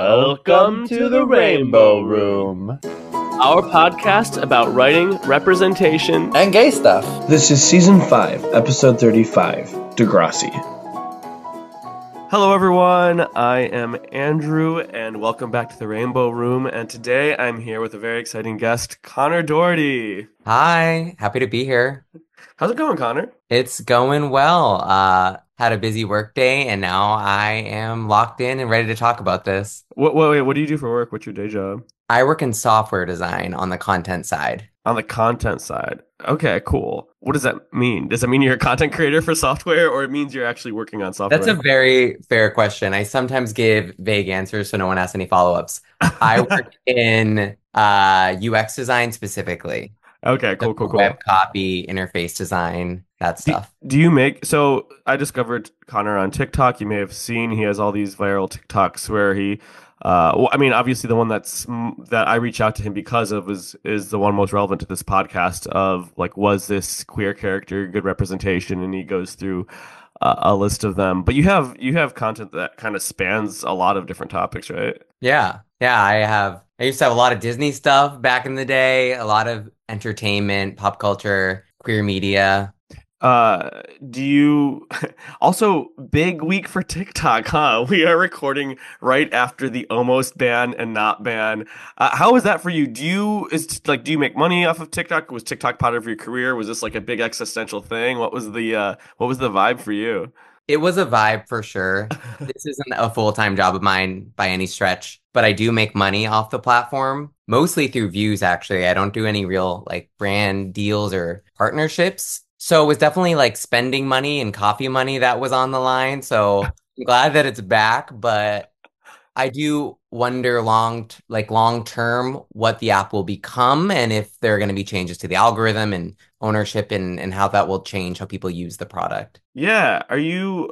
Welcome to the Rainbow Room, our podcast about writing, representation, and gay stuff. This is Season 5, Episode 35, Degrassi. Hello everyone, I am Andrew, and welcome back to the Rainbow Room, and today I'm here with a very exciting guest, Connor Doherty. Hi, happy to be here. How's it going, Connor? It's going well. Had a busy work day, and now I am locked in and ready to talk about this. What do you do for work? What's your day job? I work in software design on the content side. On the content side. Okay, cool. What does that mean? Does it mean you're a content creator for software, or it means you're actually working on software? That's a very fair question. I sometimes give vague answers so no one asks any follow-ups. I work in UX design specifically. Okay, cool. Web copy, interface design, that stuff. So I discovered Connor on TikTok. You may have seen he has all these viral TikToks where he, obviously the one that I reach out to him because of is the one most relevant to this podcast of like, was this queer character good representation? And he goes through a list of them. But you have content that kind of spans a lot of different topics, right? Yeah, I used to have a lot of Disney stuff back in the day, a lot of entertainment, pop culture, queer media. Do you also big week for TikTok, huh? We are recording right after the almost ban and not ban. How is that for you? Do you make money off of TikTok? Was TikTok part of your career? Was this like a big existential thing? What was the vibe for you? It was a vibe for sure. This isn't a full-time job of mine by any stretch, but I do make money off the platform, mostly through views, actually. I don't do any real like brand deals or partnerships. So it was definitely like spending money and coffee money that was on the line. So I'm glad that it's back, but I do wonder long term what the app will become and if there are going to be changes to the algorithm and ownership and how that will change how people use the product. Yeah. Are you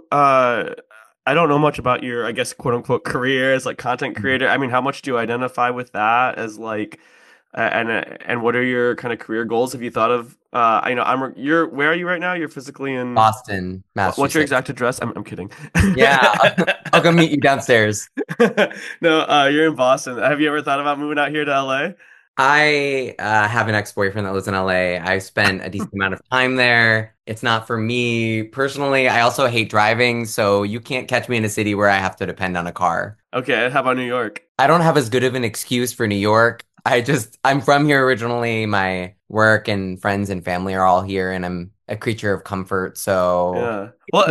I don't know much about your, I guess, quote unquote career as like content creator. I mean, how much do you identify with that as like and what are your kind of career goals? Have you thought of where are you right now? You're physically in Boston, Massachusetts. What's your exact address? I'm kidding. Yeah, I'll go meet you downstairs. No, you're in Boston. Have you ever thought about moving out here to LA? I have an ex-boyfriend that lives in LA. I spent a decent amount of time there. It's not for me personally. I also hate driving, so you can't catch me in a city where I have to depend on a car. Okay, how about New York? I don't have as good of an excuse for New York. I'm from here originally. My work and friends and family are all here, and I'm a creature of comfort. So yeah, well,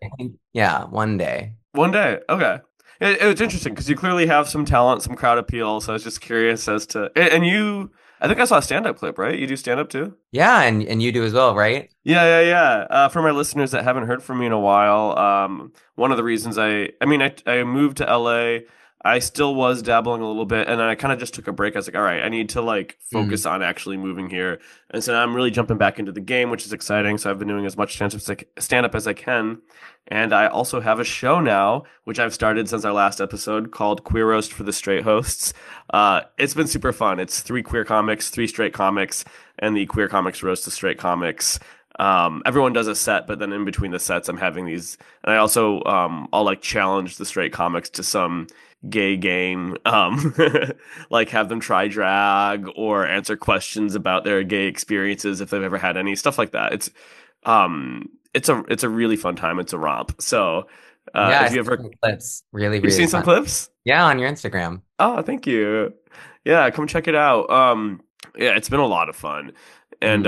one day. One day, okay. It was interesting because you clearly have some talent, some crowd appeal. So I was just curious as to, and you, I think I saw a stand-up clip, right? You do stand-up too? Yeah, and you do as well, right? Yeah. For my listeners that haven't heard from me in a while, one of the reasons I moved to LA. I still was dabbling a little bit, and then I kind of just took a break. I was like, all right, I need to like focus on actually moving here. And so now I'm really jumping back into the game, which is exciting. So I've been doing as much stand-up as I can. And I also have a show now, which I've started since our last episode, called Queer Roast for the Straight Hosts. It's been super fun. It's 3 queer comics, 3 straight comics, and the queer comics roast the straight comics. Everyone does a set, but then in between the sets, I'm having these, and I also I'll like challenge the straight comics to some gay game, like have them try drag or answer questions about their gay experiences if they've ever had any, stuff like that. It's a really fun time. It's a romp. So if you ever clips, really you've seen fun. Some clips? Yeah, on your Instagram. Oh, thank you. Yeah, come check it out. Yeah, it's been a lot of fun. And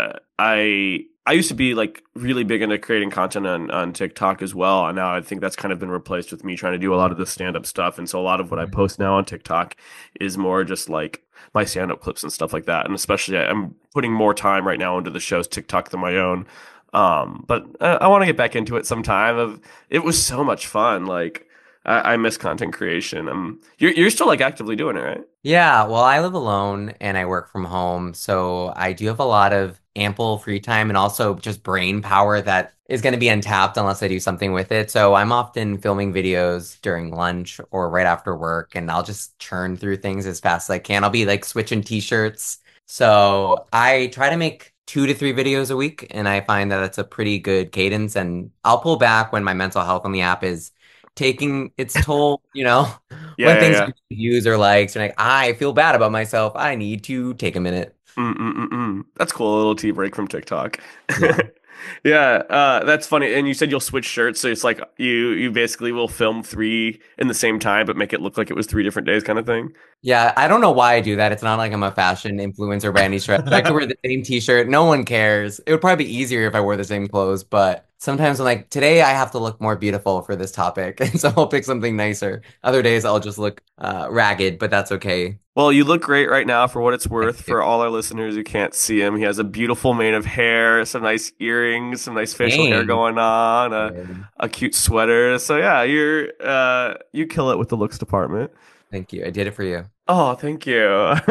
I used to be like really big into creating content on TikTok as well. And now I think that's kind of been replaced with me trying to do a lot of the stand-up stuff. And so a lot of what I post now on TikTok is more just like my stand-up clips and stuff like that. And especially I'm putting more time right now into the show's TikTok than my own. But I want to get back into it sometime. It was so much fun. Like I miss content creation. You're still like actively doing it, right? Yeah, well, I live alone and I work from home, so I do have a lot of ample free time and also just brain power that is going to be untapped unless I do something with it. So I'm often filming videos during lunch or right after work, and I'll just churn through things as fast as I can. I'll be like switching t-shirts. So I try to make 2 to 3 videos a week, and I find that it's a pretty good cadence, and I'll pull back when my mental health on the app is taking its toll, Yeah, when yeah, things yeah. get views or likes, and like I feel bad about myself. I need to take a minute. Mm-mm-mm-mm. That's cool. A little tea break from TikTok. Yeah. Yeah, that's funny. And you said you'll switch shirts, so it's like you basically will film three in the same time, but make it look like it was 3 different days, kind of thing. Yeah, I don't know why I do that. It's not like I'm a fashion influencer by any stretch. I could wear the same t-shirt. No one cares. It would probably be easier if I wore the same clothes, but sometimes I'm like, today I have to look more beautiful for this topic. And so I'll pick something nicer. Other days I'll just look ragged, but that's okay. Well, you look great right now for what it's Thank worth. you. For all our listeners who can't see him, he has a beautiful mane of hair, some nice earrings, some nice facial hair Thanks. going on, a cute sweater. So yeah, you kill it with the looks department. Thank you. I did it for you. Oh, thank you.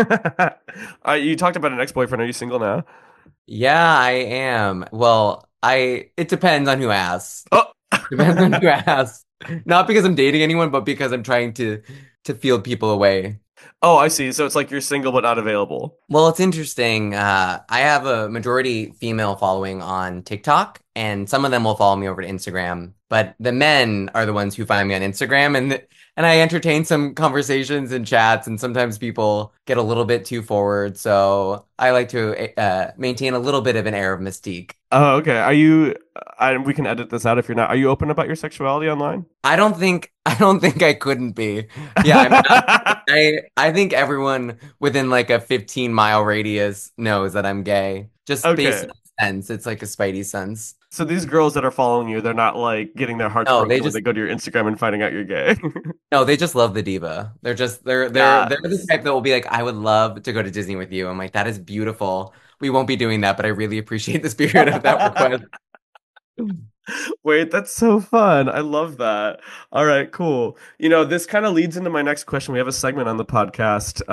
You talked about an ex-boyfriend. Are you single now? Yeah, I am. Well, it depends on who asks. Oh. Depends on who asks. Not because I'm dating anyone, but because I'm trying to field people away. Oh, I see. So it's like you're single but not available. Well, it's interesting. I have a majority female following on TikTok, and some of them will follow me over to Instagram. But the men are the ones who find me on Instagram, and I entertain some conversations and chats, and sometimes people get a little bit too forward. So I like to maintain a little bit of an air of mystique. Oh, okay. Are you? We can edit this out if you're not. Are you open about your sexuality online? I don't think I couldn't be. Yeah, I mean, I think everyone within like a 15-mile radius knows that I'm gay. Just based Okay. on sense. It's like a spidey sense. So these girls that are following you, they're not like getting their hearts No, broken they when they just go to your Instagram and finding out you're gay. no, they just love the diva. They're the Yes. type that will be like, I would love to go to Disney with you. I'm like, that is beautiful. We won't be doing that, but I really appreciate the spirit of that request. Wait, that's so fun. I love that. All right, cool. This kind of leads into my next question. We have a segment on the podcast.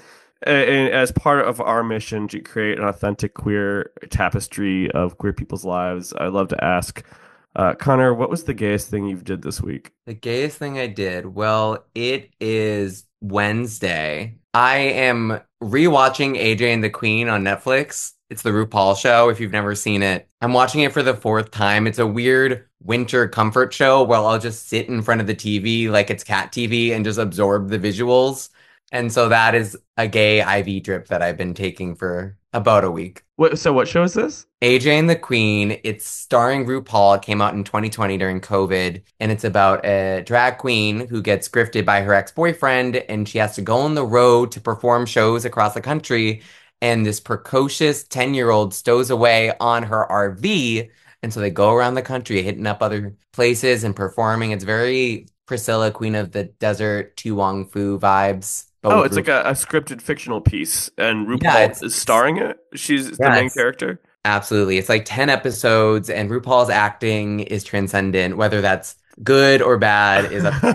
As part of our mission to create an authentic queer tapestry of queer people's lives, I'd love to ask, Connor, what was the gayest thing you've did this week? The gayest thing I did, well, it is Wednesday. I am rewatching AJ and the Queen on Netflix. It's the RuPaul show, if you've never seen it. I'm watching it for the fourth time. It's a weird winter comfort show where I'll just sit in front of the TV like it's cat TV and just absorb the visuals. And so that is a gay IV drip that I've been taking for about a week. So what show is this? AJ and the Queen. It's starring RuPaul. It came out in 2020 during COVID, and it's about a drag queen who gets grifted by her ex-boyfriend, and she has to go on the road to perform shows across the country. And this precocious 10-year-old stows away on her RV, and so they go around the country, hitting up other places and performing. It's very Priscilla, Queen of the Desert, Tu Wong Fu vibes, but Oh, with it's like RuPaul. a scripted fictional piece, and Yeah, RuPaul is starring it. She's the main yes. character. Absolutely. It's like 10 episodes, and RuPaul's acting is transcendent. Whether that's good or bad is up to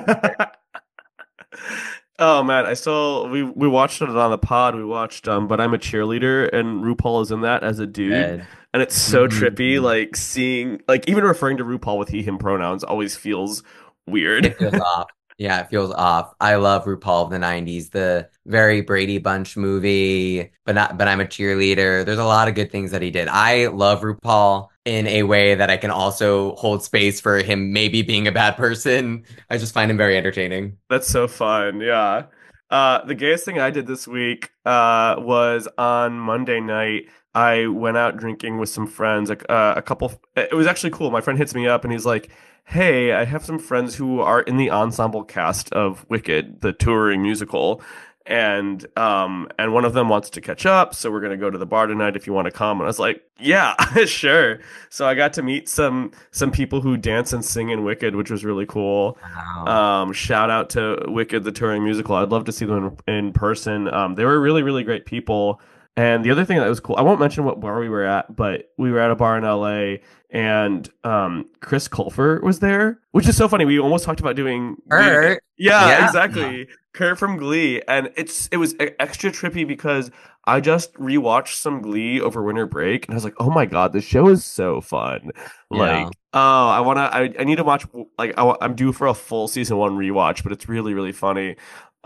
Oh man, we watched it on the pod. We watched But I'm a Cheerleader, and RuPaul is in that as a dude, bed. and it's so trippy. Mhm. Like seeing, like even referring to RuPaul with he him pronouns always feels weird. It feels off. Yeah, it feels off. I love RuPaul of the 90s, the very Brady Bunch movie, but I'm a cheerleader. There's a lot of good things that he did. I love RuPaul in a way that I can also hold space for him maybe being a bad person. I just find him very entertaining. That's so fun. Yeah. The gayest thing I did this week was on Monday night. I went out drinking with some friends, a couple. It was actually cool. My friend hits me up and he's like, "Hey, I have some friends who are in the ensemble cast of Wicked, the touring musical, and one of them wants to catch up, so we're gonna go to the bar tonight if you want to come." And I was like, "Yeah, sure." So I got to meet some people who dance and sing in Wicked, which was really cool. Wow. Shout out to Wicked, the touring musical. I'd love to see them in person. They were really, really great people. And the other thing that was cool, I won't mention what bar we were at, but we were at a bar in LA, and Chris Colfer was there, which is so funny. We almost talked about doing Glee. Kurt. Yeah, Yeah. exactly. Kurt from Glee, and it was extra trippy because I just rewatched some Glee over winter break, and I was like, oh my god, this show is so fun. Yeah. Like, oh, I need to watch. Like, I'm due for a full season 1 rewatch, but it's really, really funny.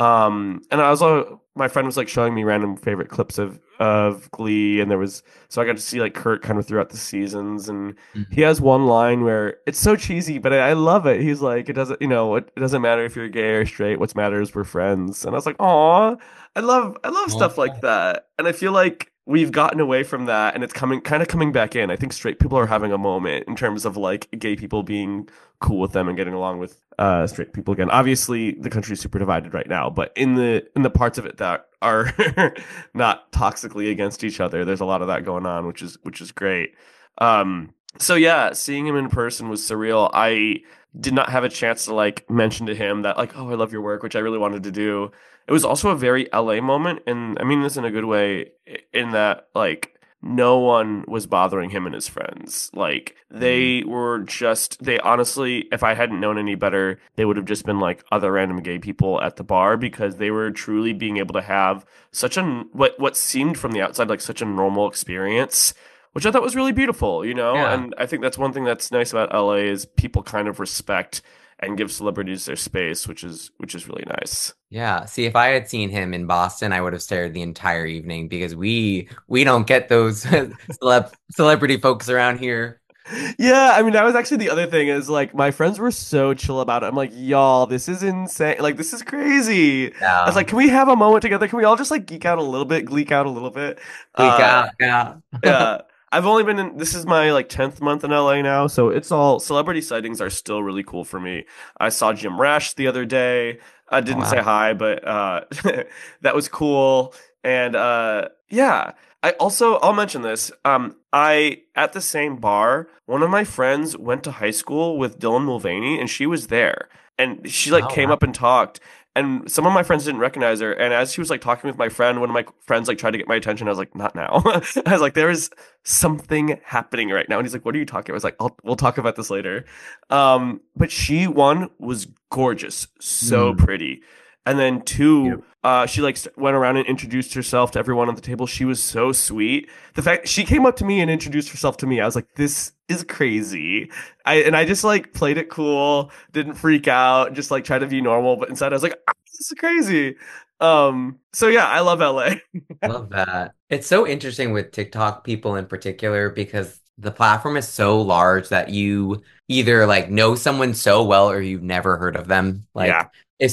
And I also, my friend was like showing me random favorite clips of Glee, and so I got to see like Kurt kind of throughout the seasons, and he has one line where it's so cheesy, but I love it. He's like, it doesn't matter if you're gay or straight. What matters, we're friends. And I was like, aw, I love stuff like that, and I feel like we've gotten away from that, and it's coming back in. I think straight people are having a moment in terms of like gay people being cool with them and getting along with straight people again. Obviously, the country's super divided right now, but in the parts of it that are not toxically against each other, there's a lot of that going on, which is great. So yeah, seeing him in person was surreal. I did not have a chance to like mention to him that like, oh, I love your work, which I really wanted to do. It was also a very LA moment, and I mean this in a good way, in that like no one was bothering him and his friends. Like they honestly, if I hadn't known any better, they would have just been like other random gay people at the bar, because they were truly being able to have such what seemed from the outside like such a normal experience, which I thought was really beautiful, you know? Yeah. And I think that's one thing that's nice about LA is people kind of respect and give celebrities their space, which is really nice. Yeah. See, if I had seen him in Boston, I would have stared the entire evening because we don't get those celebrity folks around here. Yeah, I mean that was actually the other thing is like my friends were so chill about it. I'm like, y'all, this is insane. Like this is crazy. I was Yeah. like, can we have a moment together? Can we all just like gleek out a little bit? Freak Uh, out. Yeah. yeah. I've only been in this is my like 10th month in LA now, so it's all celebrity sightings are still really cool for me. I saw Jim Rash the other day. I Oh, didn't say wow. hi, but that was cool. And yeah. I'll mention this. I at the same bar, one of my friends went to high school with Dylan Mulvaney, and she was there. And she like Oh, came wow. up and talked. And some of my friends didn't recognize her. And as she was like talking with my friend, one of my friends like tried to get my attention. I was like, not now. I was like, there is something happening right now. And he's like, what are you talking about? I was like, we'll talk about this later. But she, one, was gorgeous, so Mm, pretty. And then two, beautiful. she like went around and introduced herself to everyone on the table. She was so sweet. The fact she came up to me and introduced herself to me, I was like, this is crazy. I just like played it cool, didn't freak out, just like tried to be normal, but inside I was like, this is crazy. So yeah, I love LA. Love that. It's so interesting with TikTok people in particular because the platform is so large that you either like know someone so well or you've never heard of them. Yeah, Like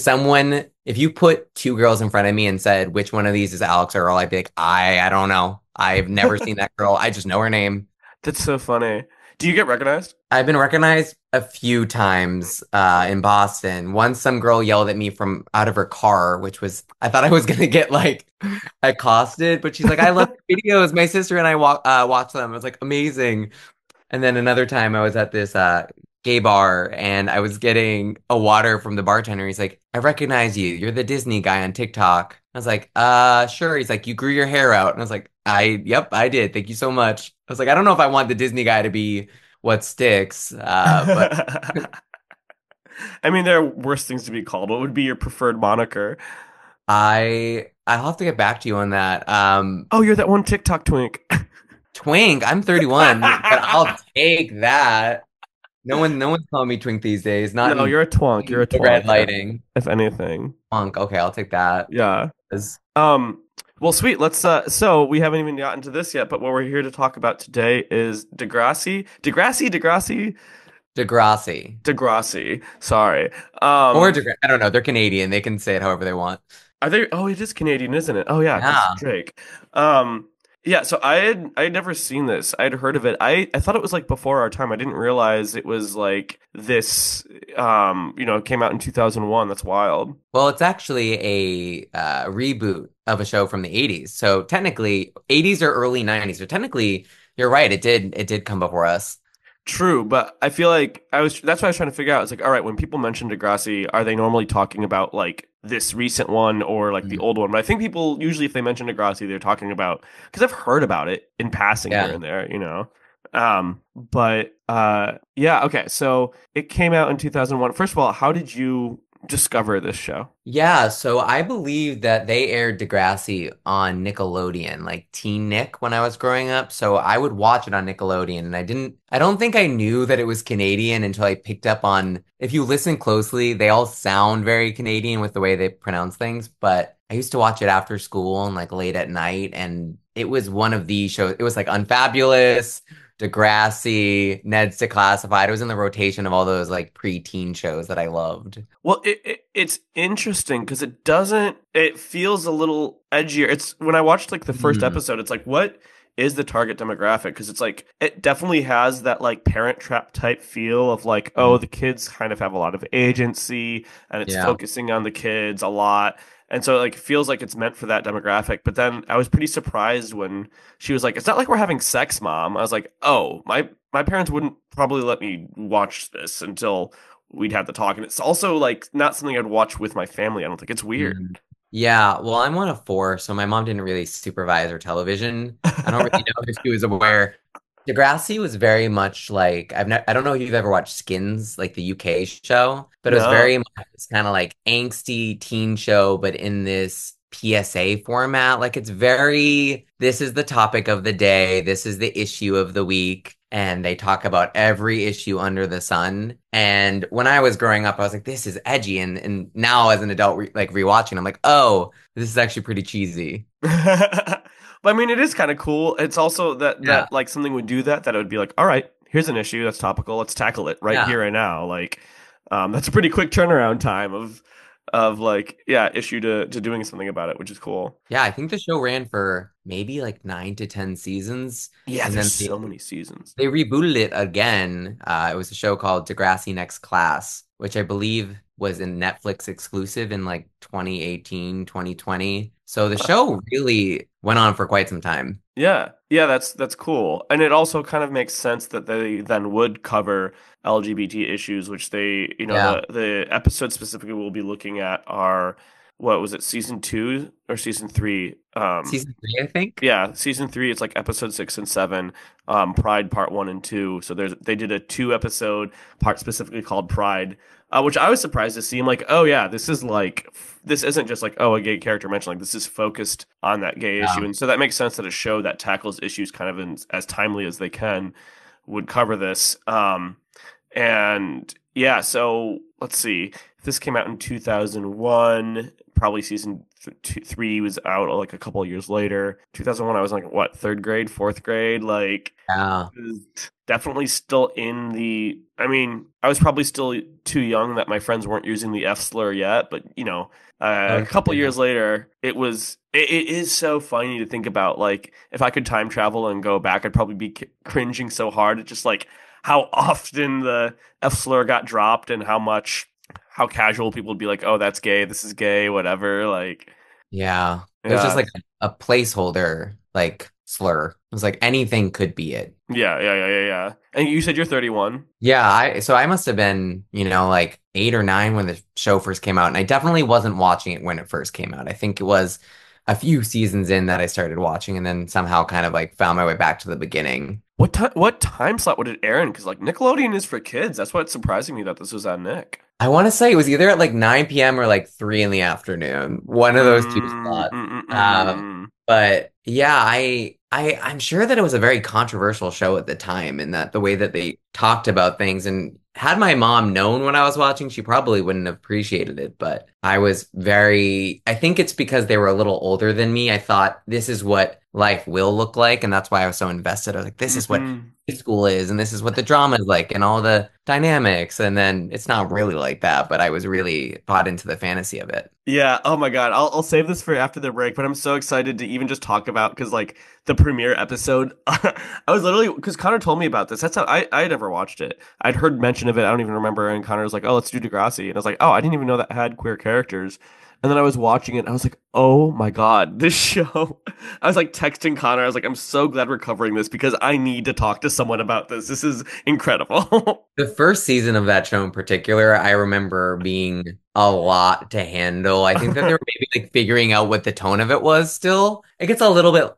if you put two girls in front of me and said which one of these is Alex or Earl, I'd be like, I don't know. I've never seen that girl. I just know her name. that's so funny. Do you get recognized? I've been recognized a few times in Boston. Once some girl yelled at me from out of her car, which was I thought I was gonna get like accosted, but she's like, "I love your videos. My sister and I watch them." I was like, "Amazing." And then another time I was at this gay bar and I was getting a water from the bartender. He's like, "I recognize you. You're the Disney guy on TikTok." I was like, sure." He's like, "You grew your hair out." And I was like, yep, I did. Thank you so much." I was like, I don't know if I want the Disney guy to be what sticks, but I mean, there are worse things to be called. What would be your preferred moniker? I'll have to get back to you on that. Oh, you're that one TikTok twink. Twink, I'm 31, but I'll take that. No one's calling me twink these days. Not No, in you're a twonk. You're a red twonk, lighting. if anything. Twunk. Okay, I'll take that. Yeah. 'Cause Well, sweet. Let's so we haven't even gotten to this yet, but what we're here to talk about today is Degrassi. Degrassi. Sorry. Or I don't know. They're Canadian. They can say it however they want. Are they? Oh, it is Canadian, isn't it? Oh yeah, 'cause Yeah. Drake. Yeah. So I had never seen this. I'd heard of it. I thought it was like before our time. I didn't realize it was like this. It came out in 2001. That's wild. Well, it's actually a reboot of a show from the 80s. So technically, 80s or early 90s. So technically, you're right. It did come before us. True, but I feel like that's what I was trying to figure out. It's like, all right, when people mention Degrassi, are they normally talking about like this recent one or like the Mhm. old one? But I think people usually, if they mention Degrassi, they're talking about because I've heard about it in passing here Yeah. and there, you know. But yeah, okay. So it came out in 2001. First of all, how did you discover this show? Yeah, so I believe that they aired Degrassi on Nickelodeon, like Teen Nick when I was growing up. So I would watch it on Nickelodeon and I don't think I knew that it was Canadian until I picked up on, if you listen closely, they all sound very Canadian with the way they pronounce things. But I used to watch it after school and like late at night. And it was one of these shows. It was like Unfabulous, Degrassi, Ned's Declassified. It was in the rotation of all those like pre-teen shows that I loved. Well, it's interesting because it feels a little edgier. It's when I watched like the first episode, it's like, what is the target demographic? Because it's like, it definitely has that like Parent Trap type feel of like, oh, the kids kind of have a lot of agency and it's focusing on the kids a lot. And so like it feels like it's meant for that demographic. But then I was pretty surprised when she was like, it's not like we're having sex, Mom. I was like, oh, my parents wouldn't probably let me watch this until we'd have the talk. And it's also like not something I'd watch with my family. I don't think it's weird. Yeah, well, I'm one of four, so my mom didn't really supervise her television. I don't really know if she was aware. Degrassi was very much like I don't know if you've ever watched Skins, like the UK show, but it was No. very much this kind of like angsty teen show, but in this PSA format. Like it's very, this is the topic of the day, this is the issue of the week. And they talk about every issue under the sun. And when I was growing up, I was like, this is edgy. And now as an adult, like rewatching, I'm like, oh, this is actually pretty cheesy. But I mean, it is kind of cool. It's also that Yeah. like something would do that it would be like, all right, here's an issue that's topical. Let's tackle it right Yeah. here and now. Like, that's a pretty quick turnaround time of like, yeah, issue to doing something about it, which is cool. Yeah, I think the show ran for maybe like 9 to 10 seasons. Yeah, And there's then so many seasons. they rebooted it again. It was a show called Degrassi Next Class, which I believe was a Netflix exclusive in like 2018, 2020. So the show really went on for quite some time. Yeah, yeah, that's cool, and it also kind of makes sense that they then would cover LGBT issues, which they, Yeah. the episode specifically we'll be looking at are, what was it, season 2 or season 3? Season 3, I think. Yeah, season 3. It's like episode 6 and 7, Pride Part 1 and 2. So they did a 2 episode part specifically called Pride, which I was surprised to see. I'm like, oh yeah, this isn't just like, oh, a gay character mentioned. Like this is focused on that gay issue, and so that makes sense that a show that tackles issues kind of as timely as they can would cover this. And yeah, so let's see. This came out in 2001. Probably season 3 was out like a couple of years later. 2001, I was like, what, third grade, fourth grade? Like, Yeah. definitely still in the. I mean, I was probably still too young that my friends weren't using the F slur yet, but a couple Yeah. years later, it was. It is so funny to think about. Like, if I could time travel and go back, I'd probably be cringing so hard at just like how often the F slur got dropped and how casual people would be like, oh, that's gay, this is gay, whatever. Like, Yeah. It was just like a placeholder, like slur. It was like anything could be it. yeah. And you said you're 31. Yeah, so I must have been, like 8 or 9 when the show first came out, and I definitely wasn't watching it when it first came out. I think it was a few seasons in that I started watching, and then somehow kind of like found my way back to the beginning. What time slot would it air in? Because like Nickelodeon is for kids. That's what's surprising me that this was on Nick. I want to say it was either at like 9 p.m. or like 3 in the afternoon, one of those two slots. But yeah, I'm sure that it was a very controversial show at the time, and that the way that they talked about things, and had my mom known what I was watching, she probably wouldn't have appreciated it. But I think it's because they were a little older than me. I thought this is what life will look like, and that's why I was so invested. I was like, this is what high school is, and this is what the drama is like, and all the dynamics. And then it's not really like that, but I was really bought into the fantasy of it. Yeah. Oh my God. I'll save this for after the break, but I'm so excited to even just talk about, because like the premiere episode, I was literally, because Connor told me about this. That's how I had never watched it. I'd heard mention of it. I don't even remember. And Connor was like, oh, let's do Degrassi. And I was like, oh, I didn't even know that had queer characters. And then I was watching it and I was like, oh my God, this show. I was like texting Connor. I was like, I'm so glad we're covering this because I need to talk to someone about this. This is incredible. The first season of that show in particular, I remember being a lot to handle. I think that they were maybe like figuring out what the tone of it was still. It gets a little bit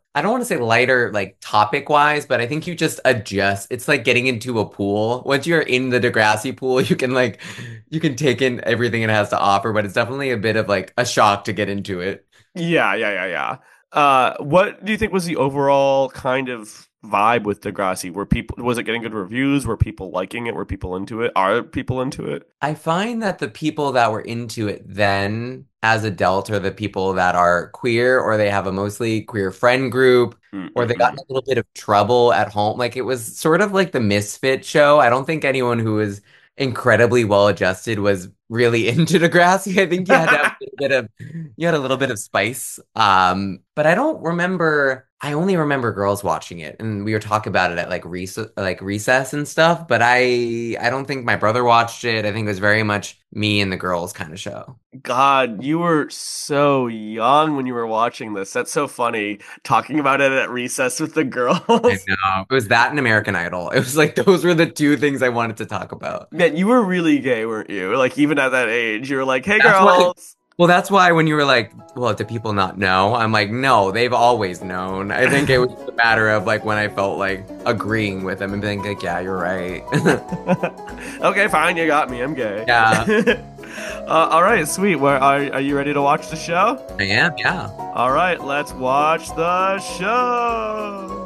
I don't want to say lighter, like topic wise, but I think you just adjust. It's like getting into a pool. Once you're in the Degrassi pool, you can take in everything it has to offer, but it's definitely a bit of like a shock to get into it. Yeah. What do you think was the overall kind of vibe with Degrassi? Was it getting good reviews? Were people liking it? Were people into it? Are people into it? I find that the people that were into it then as adults are the people that are queer or they have a mostly queer friend group or they got in Mm-mm-mm. a little bit of trouble at home. Like it was sort of like the misfit show. I don't think anyone who was incredibly well adjusted was really into Degrassi. I think you had to have a little bit of you had a little bit of spice. But I don't remember I only remember girls watching it and we were talking about it at like recess and stuff, but I don't think my brother watched it. I think it was very much me and the girls kind of show. God, you were so young when you were watching this. That's so funny. Talking about it at recess with the I girls. know. It was that and American Idol. It was like those were the two things I wanted to talk about. Man, you were really gay, weren't you? Like even at that age, you were like, "Hey, That's why girls." Well, that's why when you were like, well, do people not know? I'm like, no, they've always known. I think it was a matter of like when I felt like agreeing with them and being like, yeah, you're right. Okay, fine, you got me. I'm gay. Yeah, All right, sweet. Where are you ready to watch the show? I am. Yeah. All right, let's watch the show.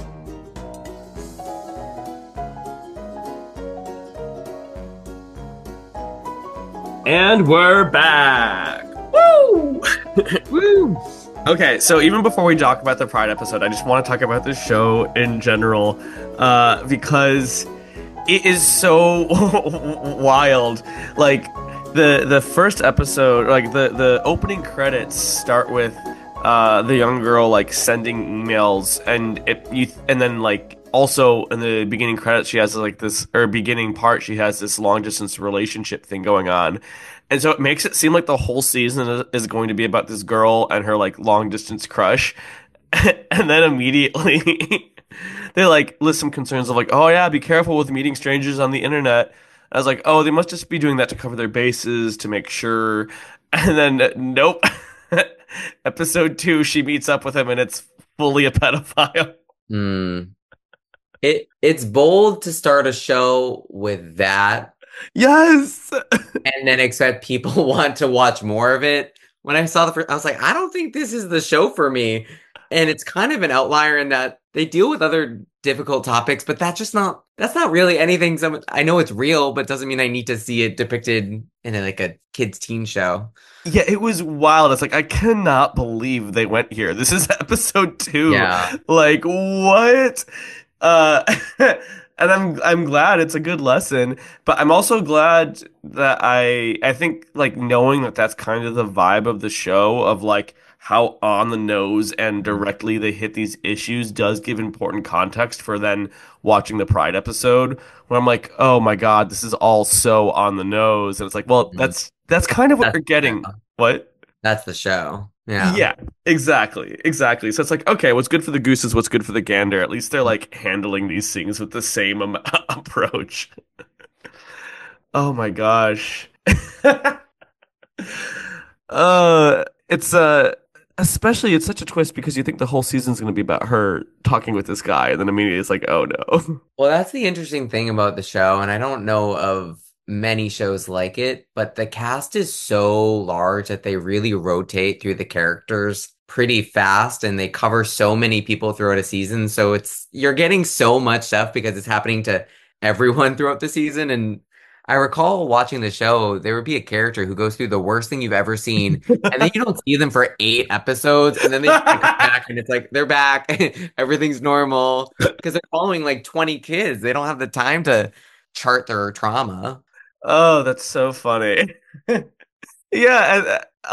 And we're back. Woo! Woo! Okay, so even before we talk about the Pride episode, I just want to talk about the show in general, because it is so wild. Like the first episode, like the opening credits start with the young girl like sending emails, and then like also in the beginning credits she has like this, or beginning part, she has this long distance relationship thing going on. And so it makes it seem like the whole season is going to be about this girl and her like long distance crush. And then immediately they like list some concerns of like, oh yeah, be careful with meeting strangers on the internet. I was like, oh, they must just be doing that to cover their bases to make sure. And then nope. Episode 2, she meets up with him and it's fully a pedophile. Hmm. It's bold to start a show with that Yes. and then expect people want to watch more of it. When I saw the first, I was like, I don't think this is the show for me. And it's kind of an outlier in that they deal with other difficult topics, but that's not really anything. I know it's real, but doesn't mean I need to see it depicted in like a kids' teen show. Yeah, it was wild. It's like I cannot believe they went here. This is episode 2. Yeah. Like what? Uh and I'm glad it's a good lesson, but I'm also glad that I think like knowing that that's kind of the vibe of the show of like how on the nose and directly they hit these issues does give important context for then watching the Pride episode where I'm like, "Oh my God, this is all so on the nose." And it's like, "Well, Mhm. that's kind of what That's you're the getting." show. What? That's the show. Yeah. Yeah, exactly. So it's like, okay, what's good for the goose is what's good for the gander. At least they're like handling these things with the same approach. Oh my gosh. It's especially it's such a twist because you think the whole season's going to be about her talking with this guy, and then immediately it's like, oh no. Well, that's the interesting thing about the show, and I don't know of many shows like it, but the cast is so large that they really rotate through the characters pretty fast and they cover so many people throughout a season. So you're getting so much stuff because it's happening to everyone throughout the season. And I recall watching the show, there would be a character who goes through the worst thing you've ever seen, and then you don't see them for 8 episodes, and then they come back and it's like they're back, everything's normal because they're following like 20 kids. They don't have the time to chart their trauma. Oh, that's so funny. Yeah, and,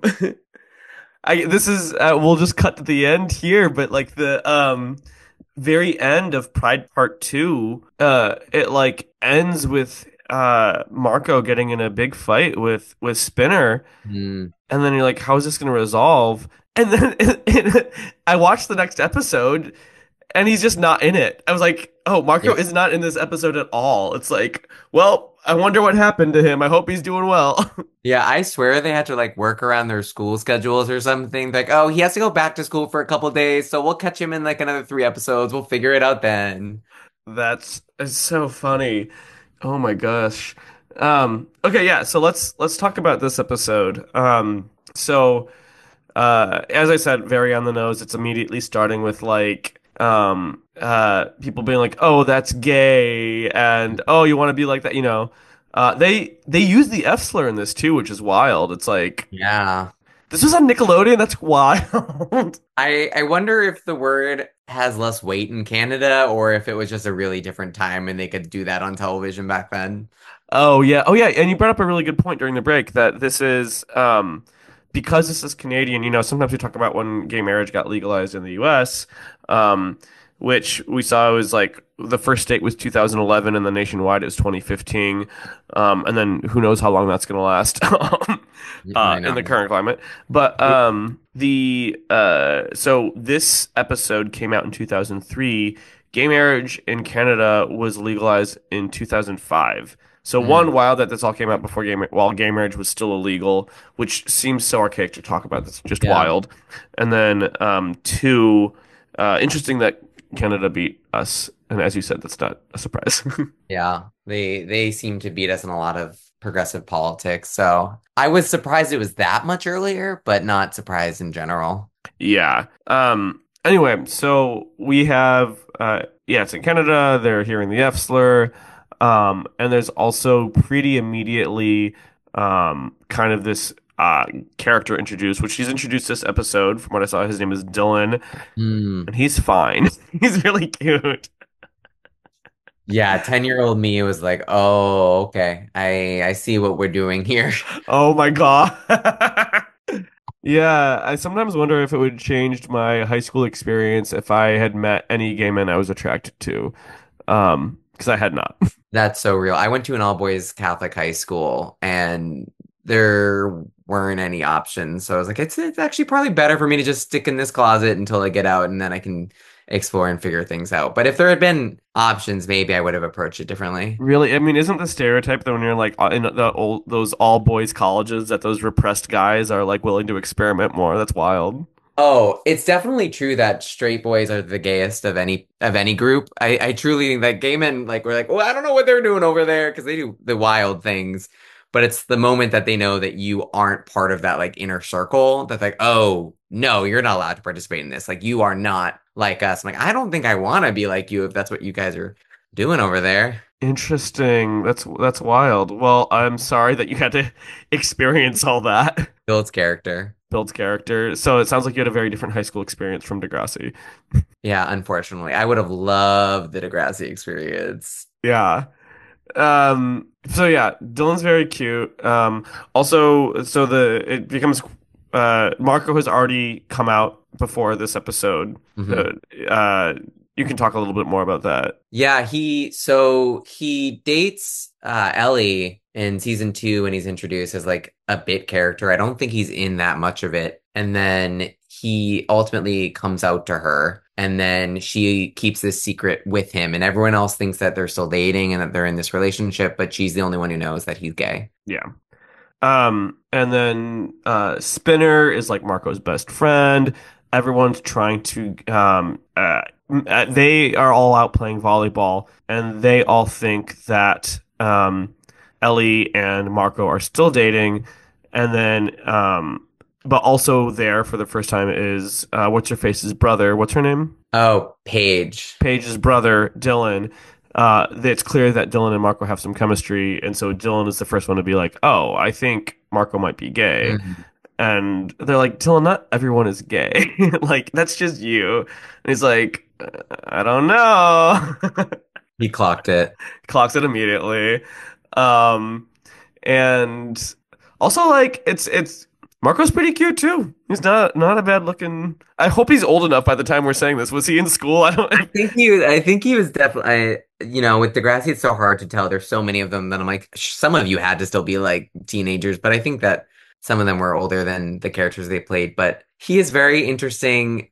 I this is we'll just cut to the end here, but like the very end of Pride Part 2, it like ends with Marco getting in a big fight with Spinner, Mm. and then you're like, how is this going to resolve? And then I watched the next episode, and he's just not in it. I was like, oh, Marco Yeah. is not in this episode at all. It's like, well, I wonder what happened to him. I hope he's doing well. Yeah, I swear they had to like work around their school schedules or something. Like, oh, he has to go back to school for a couple days, so we'll catch him in like another 3 episodes. We'll figure it out then. That's it's so funny. Oh my gosh. Okay, yeah, so let's talk about this episode. As I said, very on the nose. It's immediately starting with like people being like, "Oh, that's gay," and "Oh, you want to be like that," you know. They use the F slur in this too, which is wild. It's like Yeah. this was on Nickelodeon. That's wild. I wonder if the word has less weight in Canada or if it was just a really different time and they could do that on television back then. Oh yeah, and you brought up a really good point during the break that this is because this is Canadian. You know, sometimes we talk about when gay marriage got legalized in the U.S., um, which we saw was like the first state was 2011, and then nationwide it was 2015, and then who knows how long that's going to last I in the know. current climate. But the so this episode came out in 2003. Gay marriage in Canada was legalized in 2005. So Mm, one, wild that this all came out before while gay marriage was still illegal, which seems so archaic to talk about. That's just yeah. wild. And then two, interesting that Canada beat us. And as you said, that's not a surprise. Yeah. They seem to beat us in a lot of progressive politics. So I was surprised it was that much earlier, but not surprised in general. Yeah. Anyway, so we have yeah, it's in Canada. They're hearing the F slur. And there's also pretty immediately kind of this character introduced, which he's introduced this episode. From what I saw, his name is Dylan, Hmm. and he's fine. He's really cute. Yeah, 10-year-old me was like, "Oh, okay. I see what we're doing here." Oh my God. Yeah, I sometimes wonder if it would changed my high school experience if I had met any gay men I was attracted to. Because I had not. That's so real. I went to an all boys Catholic high school and there weren't any options. So I was like, it's actually probably better for me to just stick in this closet until I get out and then I can explore and figure things out. But if there had been options, maybe I would have approached it differently. Really, I mean, isn't the stereotype that when you're like in the old those all boys colleges that those repressed guys are like willing to experiment more? That's wild. Oh, it's definitely true that straight boys are the gayest of any group. I truly think that gay men like we're like, well, I don't know what they're doing over there because they do the wild things. But it's the moment that they know that you aren't part of that like inner circle that's like, oh no, you're not allowed to participate in this. Like you are not like us. I'm like, I don't think I want to be like you if that's what you guys are doing over there. Interesting. That's wild. Well, I'm sorry that you had to experience all that. Builds character. Builds character. So it sounds like you had a very different high school experience from Degrassi. Yeah, unfortunately. I would have loved the Degrassi experience. Yeah. So yeah, Dylan's very cute. Also, so the it becomes Marco has already come out before this episode. Mhm. You can talk a little bit more about that. Yeah, he dates Ellie in season 2 when he's introduced as like a bit character. I don't think he's in that much of it. And then he ultimately comes out to her, and then she keeps this secret with him, and everyone else thinks that they're still dating and that they're in this relationship, but she's the only one who knows that he's gay. Yeah. And then Spinner is like Marco's best friend. Everyone's trying to they are all out playing volleyball, and they all think that Ellie and Marco are still dating. And then but also there for the first time is what's her face's brother. What's her name? Oh, Paige. Paige's brother, Dylan. It's clear that Dylan and Marco have some chemistry, and so Dylan is the first one to be like, "Oh, I think Marco might be gay." Mhm. And they're like, "Dylan, not everyone is gay. Like, that's just you." And he's like, "I don't know." He clocked it. Clocks it immediately. Um, and also like it's Marco's pretty cute too. He's not a bad looking. I hope he's old enough by the time we're saying this. Was he in school? I don't. I think he was definitely, with Degrassi, it's so hard to tell. There's so many of them that I'm like, some of you had to still be like teenagers, but I think that some of them were older than the characters they played. But he is very interesting.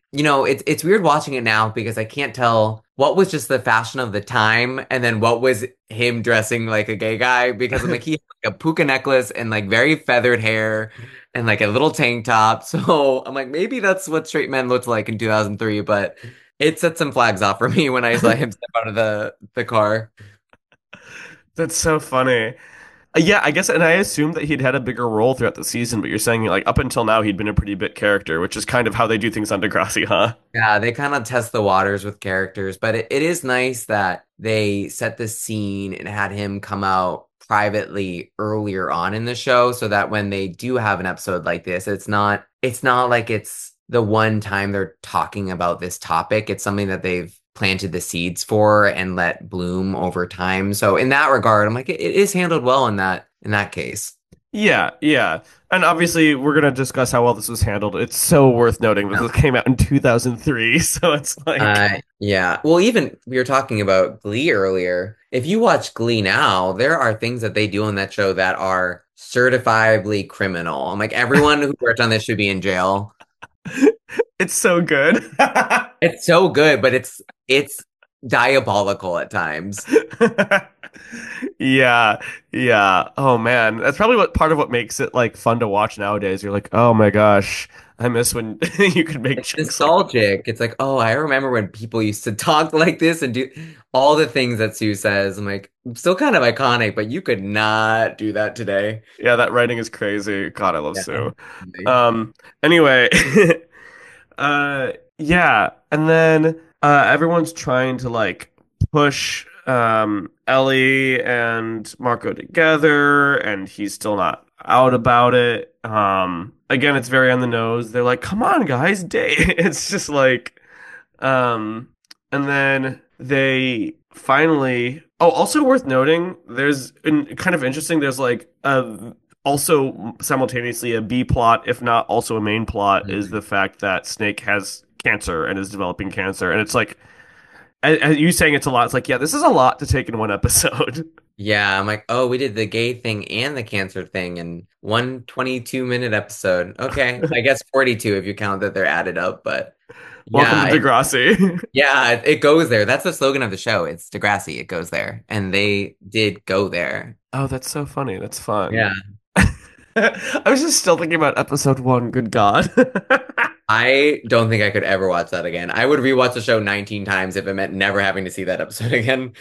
it's weird watching it now because I can't tell what was just the fashion of the time and then what was him dressing like a gay guy because I'm like he had like a puka necklace and like very feathered hair and like a little tank top. So I'm like maybe that's what straight men looked like in 2003, but it set some flags off for me when I saw him step out of the car. That's so funny. Yeah, I guess, and I assumed that he'd had a bigger role throughout the season, but you're saying like up until now he'd been a pretty big character, which is kind of how they do things on Degrassi, huh? Yeah, they kind of test the waters with characters, but it is nice that they set the scene and had him come out privately earlier on in the show so that when they do have an episode like this, it's not like it's the one time they're talking about this topic. It's something that they've planted the seeds for and let bloom over time. So in that regard, I'm like it is handled well in that case. Yeah, yeah. And obviously, we're going to discuss how well this was handled. It's so worth noting that this came out in 2003, so it's like. Yeah. Well, even we were talking about Glee earlier. If you watch Glee now, there are things that they do on that show that are certifiably criminal. I'm like, everyone who worked on this should be in jail. It's so good. It's so good, but it's diabolical at times. Yeah, yeah. Oh man, that's probably what part of what makes it like fun to watch nowadays. You're like, oh my gosh, I miss when you could make It's jokes like that. nostalgic. It's like, oh, I remember when people used to talk like this and do all the things that Sue says. I'm like, still kind of iconic, but you could not do that today. Yeah, that writing is crazy. God, I love Yeah. Sue. Um, anyway, yeah, and then everyone's trying to like push Ellie and Marco together, and he's still not out about it. Again, it's very on the nose. They're like, "Come on, guys, date." It's just like, um, and then they finally. Oh, also worth noting, there's kind of interesting. There's like also simultaneously a B plot, if not also a main plot, is the fact that Snake has cancer and is developing cancer, and it's like, as you saying it's a lot. It's like, yeah, this is a lot to take in one episode. Yeah, I'm like, oh, we did the gay thing and the cancer thing in one 22-minute episode. Okay, I guess 42 if you count that they're added up, but Welcome yeah, to Degrassi. it goes there. That's the slogan of the show. It's Degrassi, it goes there. And they did go there. Oh, that's so funny. That's fun. Yeah. I was just still thinking about episode one. Good God. I don't think I could ever watch that again. I would rewatch the show 19 times if it meant never having to see that episode again.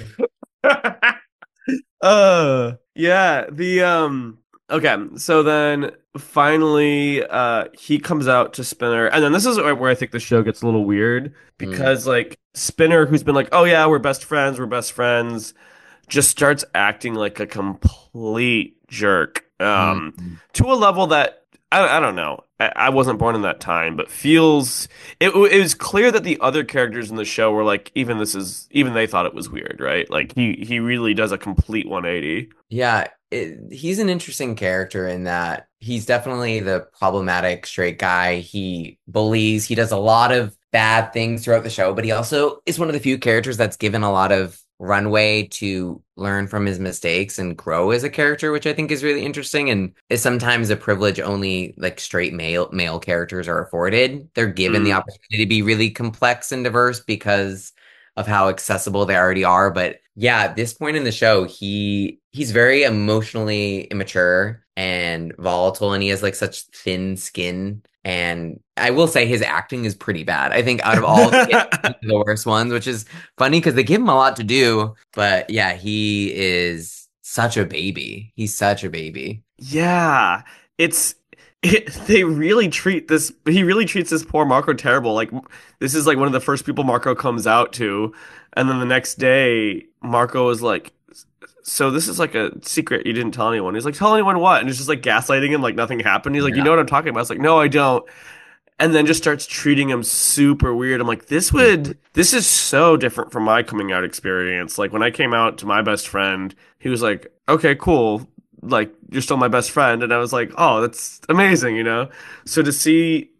Yeah, okay, so then finally he comes out to Spinner, and then this is where I think the show gets a little weird Mm. because like Spinner, who's been like, "Oh yeah, we're best friends," just starts acting like a complete jerk. Mm. To a level that I don't know. I wasn't born in that time, but feels it was clear that the other characters in the show were like, even they thought it was weird, right? Like he really does a complete 180. Yeah, he's an interesting character in that he's definitely the problematic straight guy. He bullies, he does a lot of bad things throughout the show, but he also is one of the few characters that's given a lot of runway to learn from his mistakes and grow as a character, which I think is really interesting and is sometimes a privilege only like straight male characters are afforded. They're given the Mm. opportunity to be really complex and diverse because of how accessible they already are. But yeah, at this point in the show, he's very emotionally immature and volatile, and he has like such thin skin. And I will say his acting is pretty bad. I think out of all the worst ones, which is funny because they give him a lot to do. But yeah, he is such a baby. He's such a baby. Yeah, it's they really treat this. He really treats this poor Marco terrible. Like this is like one of the first people Marco comes out to, and then the next day Marco is like, "So this is like a secret you didn't tell anyone." He's like, "Tell anyone what?" And it's just like gaslighting him, like nothing happened. He's like, "You Yeah. know what I'm talking about?" It's like, "No, I don't." And then just starts treating him super weird. I'm like, this is so different from my coming out experience. Like when I came out to my best friend, he was like, "Okay, cool. Like you're still my best friend." And I was like, "Oh, that's amazing, you know?" So to see,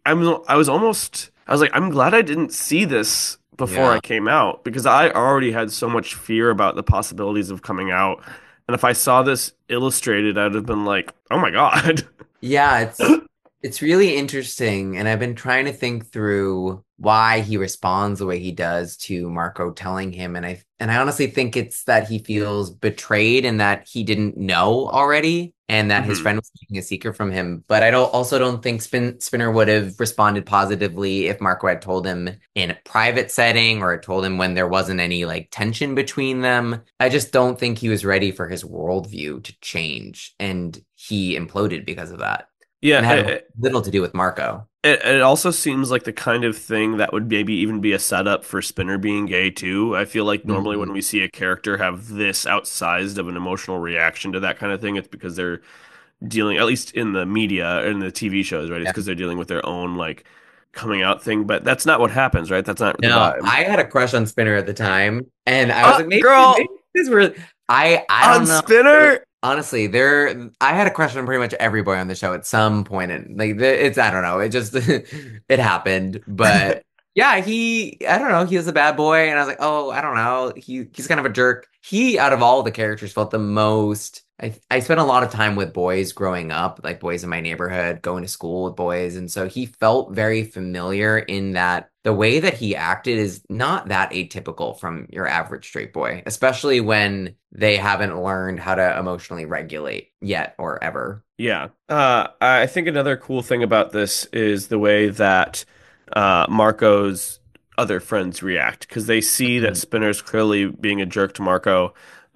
I was like, I'm glad I didn't see this before I Yeah. came out because I already had so much fear about the possibilities of coming out. And if I saw this illustrated, I'd have been like, "Oh my God." Yeah, It's really interesting, and I've been trying to think through why he responds the way he does to Marco telling him, and I honestly think it's that he feels betrayed and that he didn't know already, and that his Hmm. friend was keeping a secret from him. But I don't think Spinner would have responded positively if Marco had told him in a private setting or had told him when there wasn't any like tension between them. I just don't think he was ready for his worldview to change, and he imploded because of that Yeah, and had little to do with Marco. it also seems like the kind of thing that would maybe even be a setup for Spinner being gay too. I feel like normally Mhm. when we see a character have this outsized of an emotional reaction to that kind of thing, it's because they're dealing, at least in the media, in the TV shows, right? It's Yeah. because they're dealing with their own like coming out thing. But that's not what happens, right? That's not the No, vibe. I had a crush on Spinner at the time, and I was like, maybe Girl, this were. I on don't know. Spinner. Honestly, I had a crush on pretty much every boy on the show at some point, and like it's I don't know, it just it happened, but yeah, I don't know, he was a bad boy, and I was like, oh, I don't know, he's kind of a jerk. He out of all the characters felt the most. I spent a lot of time with boys growing up, like boys in my neighborhood, going to school with boys. And so he felt very familiar in that the way that he acted is not that atypical from your average straight boy, especially when they haven't learned how to emotionally regulate yet or ever. Yeah. I think another cool thing about this is the way that Marco's other friends react because they see that Mhm. Spinner's clearly being a jerk to Marco,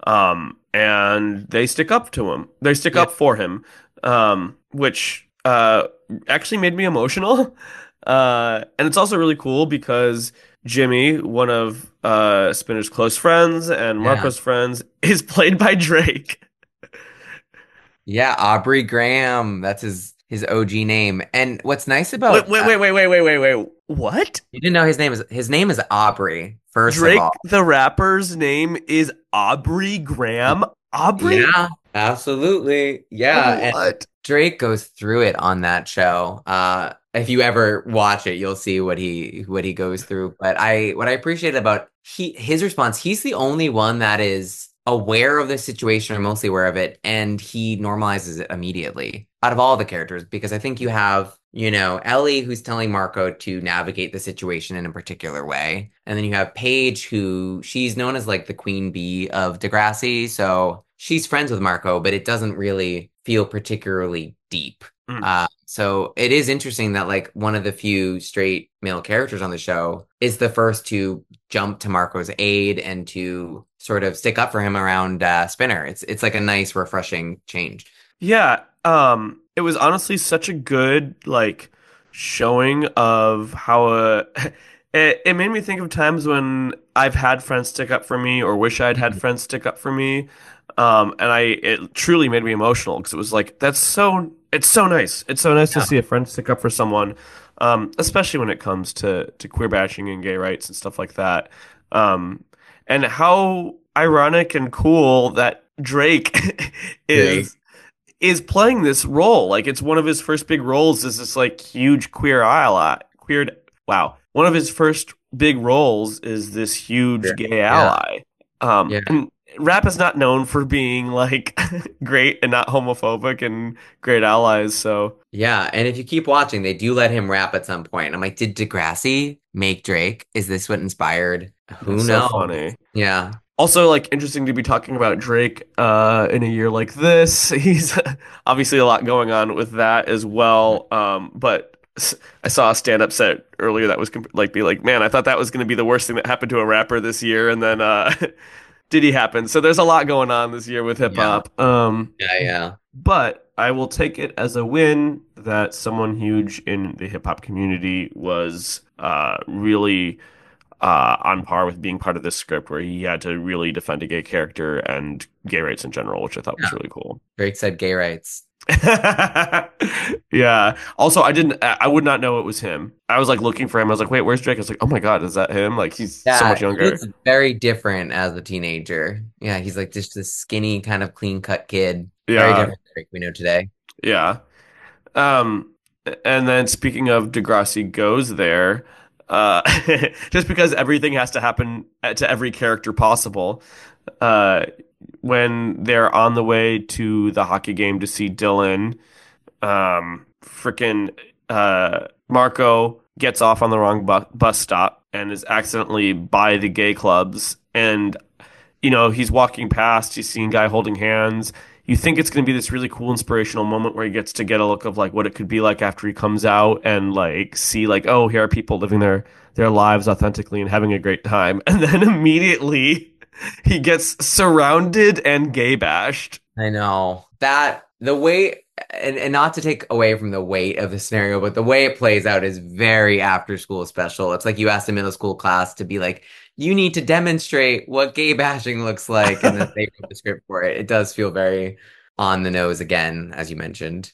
and they stick up to him. They stick Yeah. up for him, which actually made me emotional. And it's also really cool because Jimmy, one of Spinner's close friends and Yeah. Marco's friends, is played by Drake. Yeah, Aubrey Graham, that's his OG name. And what's nice Wait, about wait, wait, wait, wait, wait, wait, wait. What? you didn't know his name is Aubrey, first of Drake all. the rapper's name is Aubrey Graham. Aubrey? Yeah, absolutely. Yeah, and What? Drake goes through it on that show. If you ever watch it, you'll see what he goes through. But what I appreciate about his response, he's the only one that is aware of the situation or mostly aware of it, and he normalizes it immediately out of all the characters, because I think you have, Ellie who's telling Marco to navigate the situation in a particular way. And then you have Paige, who she's known as like the queen bee of Degrassi. So she's friends with Marco, but it doesn't really feel particularly deep. Mm. So it is interesting that like one of the few straight male characters on the show is the first to jump to Marco's aid and to sort of stick up for him around Spinner. It's like a nice, refreshing change. Yeah, it was honestly such a good like showing of how it made me think of times when I've had friends stick up for me or wish I'd had friends stick up for me. And it truly made me emotional because it was like it's so nice. It's so nice to Yeah. see a friend stick up for someone, especially when it comes to queer bashing and gay rights and stuff like that. Um, and how ironic and cool that Drake Great. is playing this role. Like it's one of his first big roles is this like huge queer ally. Queer, wow. One of his first big roles is this huge gay Yeah. ally. Yeah. And rap is not known for being like great and not homophobic and great allies. So Yeah, and if you keep watching, they do let him rap at some point. I'm like, did Degrassi make Drake? Is this what inspired? Who it's so knows? funny. Yeah. Also, like interesting to be talking about Drake in a year like this. He's obviously a lot going on with that as well. But I saw a stand-up set earlier that was like be like, man, I thought that was going to be the worst thing that happened to a rapper this year, and then Diddy happened. So there's a lot going on this year with hip Yeah. hop. Yeah, yeah. But I will take it as a win that someone huge in the hip hop community was really on par with being part of this script where he had to really defend a gay character and gay rights in general, which I thought was Yeah. really cool. Drake said gay rights. Yeah. Also, I would not know it was him. I was like looking for him. I was like, wait, where's Drake? I was like, oh my God, is that him? Like he's so Yeah, much he younger. looks very different as a teenager. Yeah, he's like just this skinny, kind of clean-cut kid. Very Yeah. different Drake we know today. Yeah. Um, and then speaking of Degrassi goes there, uh, just because everything has to happen to every character possible, uh, when they're on the way to the hockey game to see Dylan, freaking Marco gets off on the wrong bus stop and is accidentally by the gay clubs. And, he's walking past, he's seeing a guy holding hands. You think it's going to be this really cool inspirational moment where he gets to get a look of like what it could be like after he comes out and like see like, oh, here are people living their lives authentically and having a great time. And then immediately he gets surrounded and gay bashed. I know that the way, and not to take away from the weight of the scenario, but the way it plays out is very after school special. It's like you asked a middle school class to be like, you need to demonstrate what gay bashing looks like, and then they wrote the script for it. It does feel very on the nose again, as you mentioned.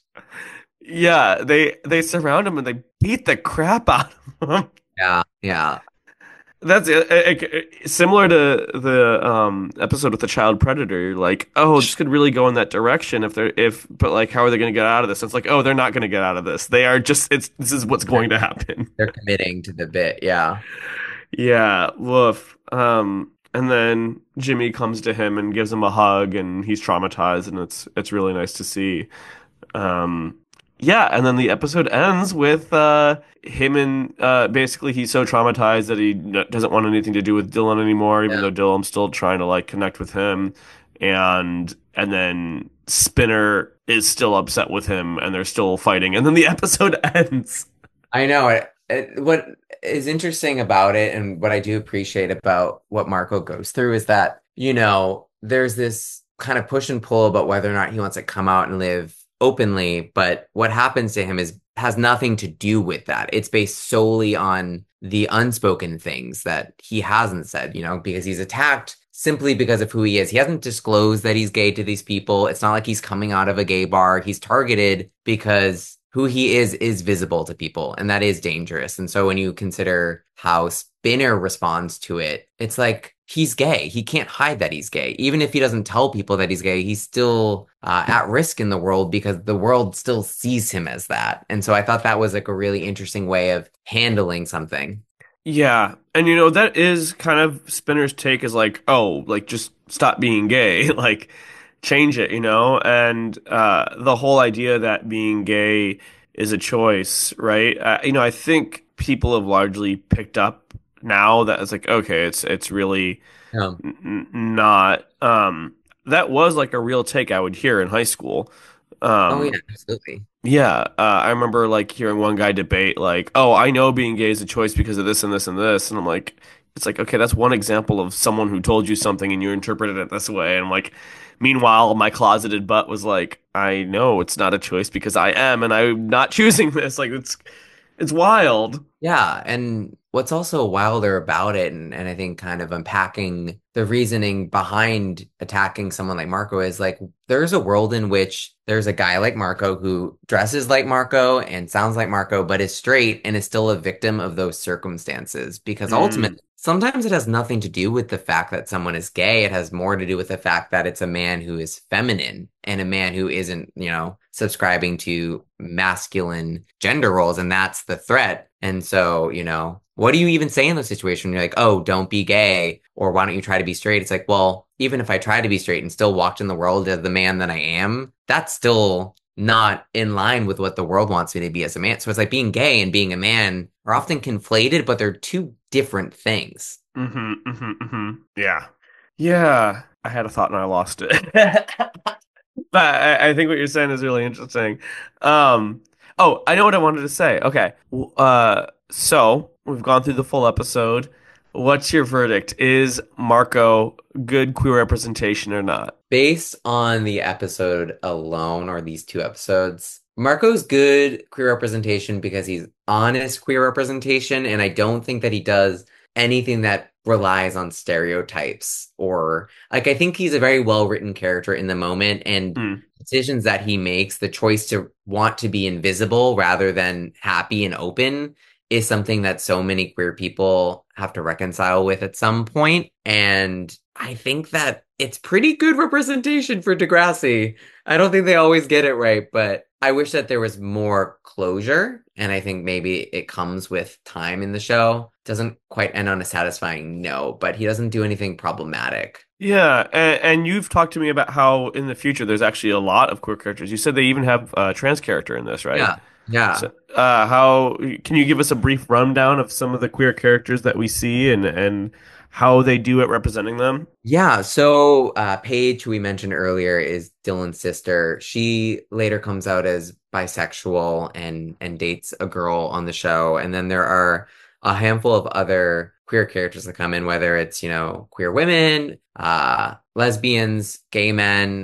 Yeah, they surround him and they beat the crap out of him. Yeah. That's it. Similar to the episode with the child predator. You're like, oh, this could really go in that direction but like, how are they going to get out of this? It's like, oh, they're not going to get out of this. They are just. This is what's going to happen. They're committing to the bit. Yeah. Yeah, woof. And then Jimmy comes to him and gives him a hug, and he's traumatized, and it's really nice to see. Um, yeah, and then the episode ends with him and basically he's so traumatized that he doesn't want anything to do with Dylan anymore, even though Dylan's still trying to like connect with him, and then Spinner is still upset with him, and they're still fighting, and then the episode ends. I know. What is interesting about it, and what I do appreciate about what Marco goes through, is that, there's this kind of push and pull about whether or not he wants to come out and live openly, but what happens to him has nothing to do with that. It's based solely on the unspoken things that he hasn't said, because he's attacked simply because of who he is. He hasn't disclosed that he's gay to these people. It's not like he's coming out of a gay bar. He's targeted because who he is visible to people, and that is dangerous. And so when you consider how Spinner responds to it, it's like he's gay. He can't hide that he's gay. Even if he doesn't tell people that he's gay, he's still at risk in the world because the world still sees him as that. And so I thought that was like a really interesting way of handling something. Yeah, and that is kind of Spinner's take is like, oh, like just stop being gay, like change it, and the whole idea that being gay is a choice, right? I think people have largely picked up now that it's like, okay, it's really not. That was like a real take I would hear in high school. Oh yeah, absolutely. Yeah, I remember like hearing one guy debate like, "Oh, I know being gay is a choice because of this and this and this," and I'm like, it's like, okay, that's one example of someone who told you something and you interpreted it this way, and I'm like, meanwhile, my closeted butt was like, I know it's not a choice because I am, and I'm not choosing this. Like it's wild. Yeah, and what's also wilder about it, and I think kind of unpacking the reasoning behind attacking someone like Marco, is like there's a world in which there's a guy like Marco who dresses like Marco and sounds like Marco, but is straight and is still a victim of those circumstances. Because ultimately, sometimes it has nothing to do with the fact that someone is gay. It has more to do with the fact that it's a man who is feminine and a man who isn't, subscribing to masculine gender roles. And that's the threat. And so, what do you even say in those situations? You're like, oh, don't be gay, or why don't you try to be straight? It's like, well, even if I tried to be straight and still walked in the world as the man that I am, that's still not in line with what the world wants me to be as a man. So it's like being gay and being a man are often conflated, but they're two different things. Yeah. Yeah. I had a thought and I lost it. But I think what you're saying is really interesting. Oh, I know what I wanted to say. Okay. So we've gone through the full episode. What's your verdict? Is Marco good queer representation or not? Based on the episode alone, or these two episodes, Marco's good queer representation because he's honest queer representation, and I don't think that he does anything that relies on stereotypes, or like, I think he's a very well-written character in the moment, and decisions that he makes, the choice to want to be invisible rather than happy and open, is something that so many queer people have to reconcile with at some point. And I think that it's pretty good representation for Degrassi. I don't think they always get it right, but I wish that there was more closure. And I think maybe it comes with time in the show. Doesn't quite end on a satisfying note, but he doesn't do anything problematic. Yeah, and you've talked to me about how in the future there's actually a lot of queer characters. You said they even have a trans character in this, right? Yeah. Yeah. So, how can you give us a brief rundown of some of the queer characters that we see and how they do at representing them? Yeah, so Paige, who we mentioned earlier, is Dylan's sister. She later comes out as bisexual and dates a girl on the show. And then there are a handful of other queer characters that come in, whether it's, queer women, lesbians, gay men,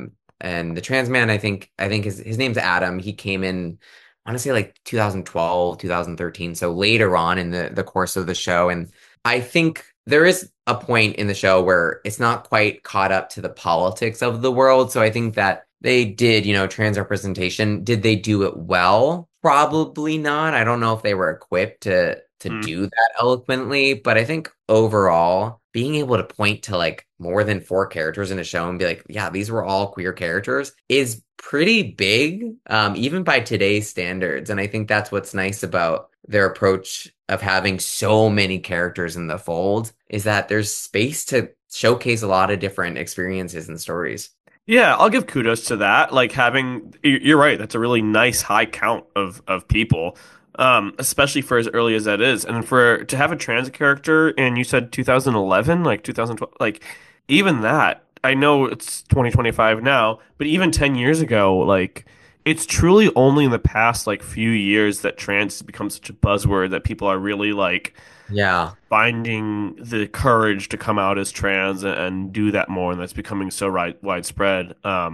and the trans man, I think his name's Adam. He came in, I want to say like 2012, 2013, so later on in the course of the show. And I think there is a point in the show where it's not quite caught up to the politics of the world. So I think that they did, trans representation. Did they do it well? Probably not. I don't know if they were equipped to Hmm. do that eloquently, but I think overall, being able to point to like more than four characters in a show and be like, yeah, these were all queer characters is pretty big, even by today's standards. And I think that's what's nice about their approach of having so many characters in the fold is that there's space to showcase a lot of different experiences and stories. Yeah, I'll give kudos to that. Like having, you're right. That's a really nice high count of people, especially for as early as that is, and for to have a trans character. And you said 2011, like 2012, like even that. I know it's 2025 now, but even 10 years ago, like it's truly only in the past like few years that trans has become such a buzzword that people are really like Yeah. finding the courage to come out as trans and do that more, and that's becoming so widespread.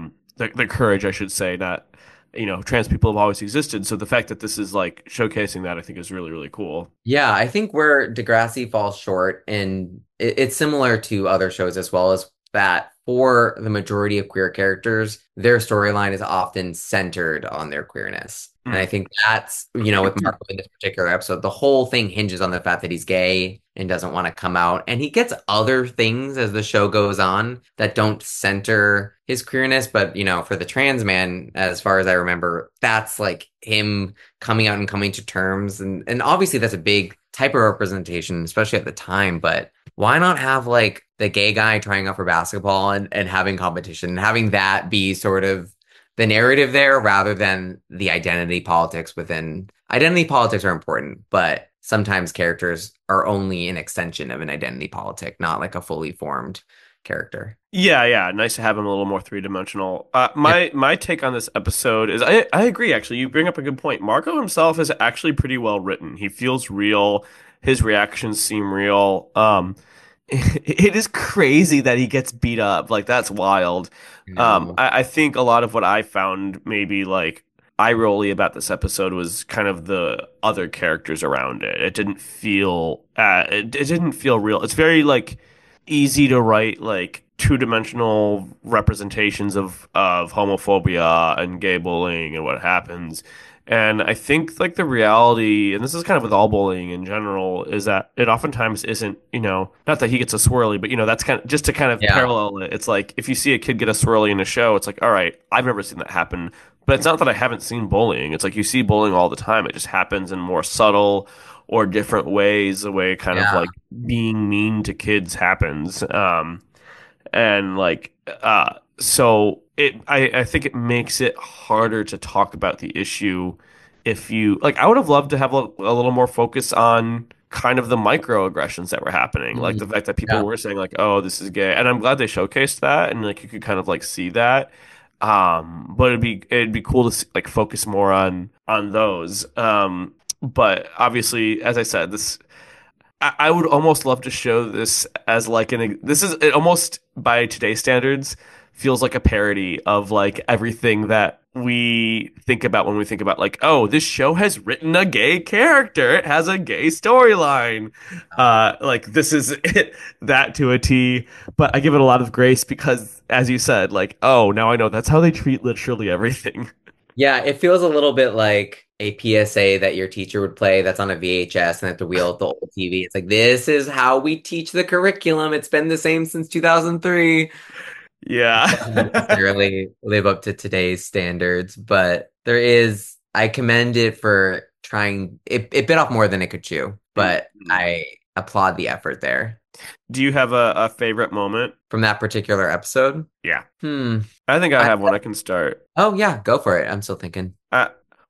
The courage, I should say, not trans people have always existed. So the fact that this is like showcasing that, I think, is really really cool. Yeah, I think where Degrassi falls short, and it's similar to other shows as well, is that for the majority of queer characters, their storyline is often centered on their queerness. And I Mm. think that's, with Marco in this particular episode, the whole thing hinges on the fact that he's gay and doesn't want to come out. And he gets other things as the show goes on that don't center his queerness. But, for the trans man, as far as I remember, that's like him coming out and coming to terms. And obviously that's a big type of representation, especially at the time. But why not have like the gay guy trying out for basketball and having competition and having that be sort of the narrative there rather than the identity politics within identity politics are important, but sometimes characters are only an extension of an identity politic, not like a fully formed character. Yeah, yeah, nice to have him a little more three-dimensional. Yeah. My take on this episode is I agree actually. You bring up a good point. Marco himself is actually pretty well written. He feels real. His reactions seem real. It is crazy that he gets beat up. Like that's wild. No. I think a lot of what I found maybe like eye rolly about this episode was kind of the other characters around it. It didn't feel real. It's very like easy to write like two-dimensional representations of homophobia and gay bullying and what happens. And I think like the reality, and this is kind of with all bullying in general, is that it oftentimes isn't, not that he gets a swirly, but that's kind of just to kind of Yeah. parallel it. It's like if you see a kid get a swirly in a show, it's like, all right, I've never seen that happen. But it's not that I haven't seen bullying. It's like you see bullying all the time. It just happens in more subtle or different ways, the way kind of Yeah. like being mean to kids happens. And like so I think it makes it harder to talk about the issue if you like I would have loved to have a little more focus on kind of the microaggressions that were happening, like the Mhm. fact that people Yeah. were saying like, oh, this is gay, and I'm glad they showcased that, and like you could kind of like see that. But it'd be cool to like focus more on those. But obviously, as I said, I would almost love to show this as like this is it almost by today's standards feels like a parody of like everything that we think about when we think about like, oh, this show has written a gay character, it has a gay storyline. Like this is it, that to a T. But I give it a lot of grace because as you said, like, oh, now I know that's how they treat literally everything. Yeah, it feels a little bit like a PSA that your teacher would play that's on a VHS and at the wheel at the old TV. It's like, this is how we teach the curriculum. It's been the same since 2003. Doesn't Yeah. necessarily live up to today's standards, but I commend it for trying, it bit off more than it could chew, but I applaud the effort there Do you have a favorite moment? from that particular episode. Yeah. Hmm. I think I I, have one. I can start. oh yeah, go for it. I'm still thinking. Uh,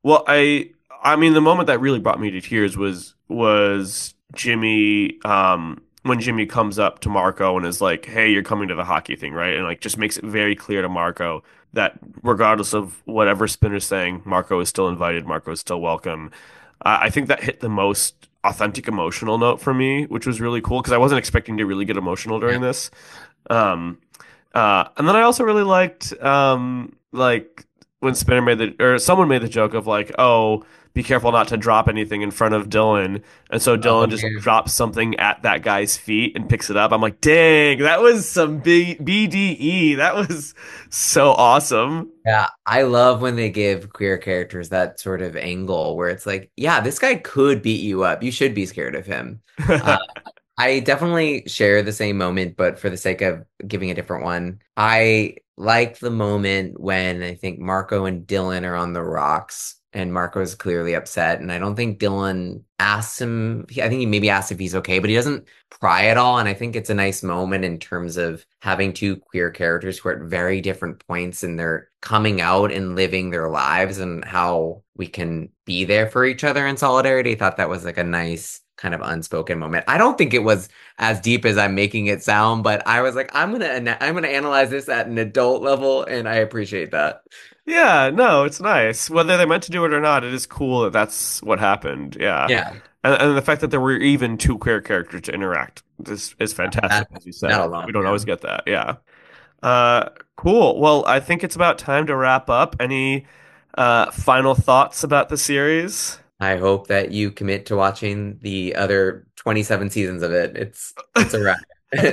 Well, I mean, the moment that really brought me to tears was Jimmy, when Jimmy comes up to Marco and is like, "Hey, you're coming to the hockey thing, right?" And like just makes it very clear to Marco that regardless of whatever Spinner's saying, Marco is still invited, Marco is still welcome. I think that hit the most authentic emotional note for me, which was really cool because I wasn't expecting to really get emotional during this. Um, and then I also really liked like when Spinner made or someone made the joke of like, oh, be careful not to drop anything in front of Dylan. And so Oh, Dylan just man. drops something at that guy's feet and picks it up. I'm like, dang, that was some big BDE. That was so awesome. Yeah, I love when they give queer characters that sort of angle where it's like, yeah, this guy could beat you up. You should be scared of him. Uh, I definitely share the same moment, but for the sake of giving a different one, I like the moment when I think Marco and Dylan are on the rocks and Marco is clearly upset. And I don't think Dylan asks him, I think he maybe asks if he's okay, but he doesn't pry at all. And I think it's a nice moment in terms of having two queer characters who are at very different points in their coming out and living their lives and how we can be there for each other in solidarity. I thought that was like a nice kind of unspoken moment. I don't think it was as deep as I'm making it sound, but I was like, I'm gonna analyze this at an adult level, and I appreciate that. Yeah, no, it's nice. Whether they meant to do it or not, it is cool that that's what happened. Yeah. Yeah, And the fact that there were even two queer characters to interact is fantastic, that as you that said. alone. We don't Yeah. always get that. Yeah. Cool. Well, I think it's about time to wrap up. Any final thoughts about the series? I hope that you commit to watching the other 27 seasons of it. It's a wrap.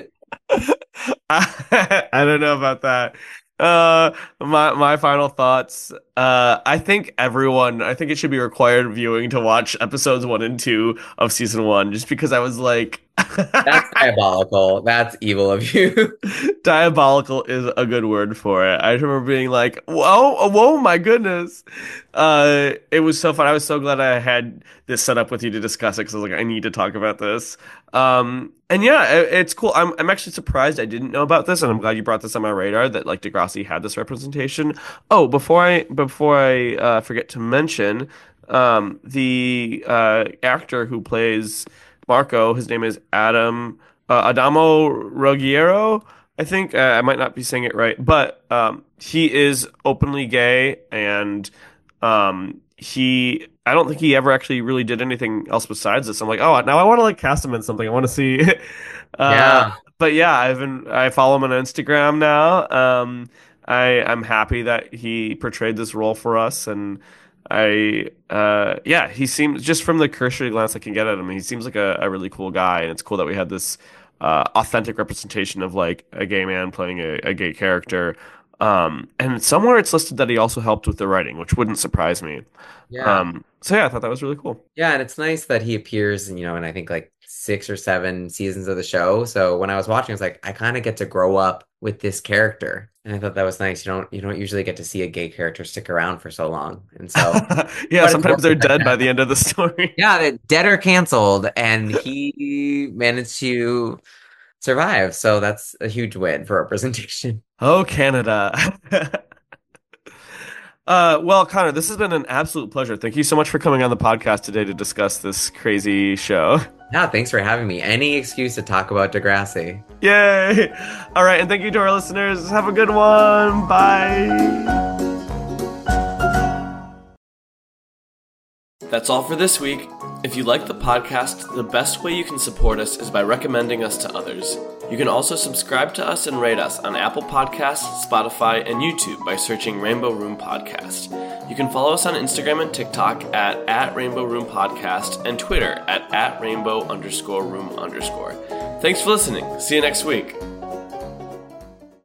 I don't know about that. My final thoughts. I think it should be required viewing to watch episodes 1 and 2 of season 1, just because I was like, That's diabolical. That's evil of you. diabolical is a good word for it. I remember being like, whoa, my goodness. It was so fun. I was so glad I had this set up with you to discuss it because I was like, I need to talk about this. And yeah, it's cool. I'm actually surprised I didn't know about this, and I'm glad you brought this on my radar that like Degrassi had this representation. Oh, before I forget to mention, the actor who plays Marco, his name is Adamo Ruggiero. I think I might not be saying it right, but he is openly gay, and I don't think he ever actually really did anything else besides this. I'm like, oh, now I want to like cast him in something. I want to see. uh, Yeah. but yeah, I follow him on Instagram now. I'm happy that he portrayed this role for us, and yeah, he seems just from the cursory glance I can get at him, he seems like a really cool guy, and it's cool that we had this authentic representation of like a gay man playing a gay character. And somewhere it's listed that he also helped with the writing, which wouldn't surprise me. Yeah. So yeah, I thought that was really cool. Yeah, and it's nice that he appears, in I think like 6 or 7 seasons of the show. So when I was watching, I was like, I kind of get to grow up with this character. And I thought that was nice. You don't usually get to see a gay character stick around for so long. And so Yeah, but it's sometimes worth they're it like dead by that. the end of the story. Yeah, they're dead or canceled, and he managed to survive. So that's a huge win for representation. Oh, Canada. Well, Connor, this has been an absolute pleasure. Thank you so much for coming on the podcast today to discuss this crazy show. Yeah, thanks for having me. Any excuse to talk about Degrassi. Yay! All right, and thank you to our listeners. Have a good one. Bye. That's all for this week. If you like the podcast, the best way you can support us is by recommending us to others. You can also subscribe to us and rate us on Apple Podcasts, Spotify, and YouTube by searching Rainbow Room Podcast. You can follow us on Instagram and TikTok at Rainbow Room Podcast and Twitter at Rainbow_Room_. Thanks for listening. See you next week.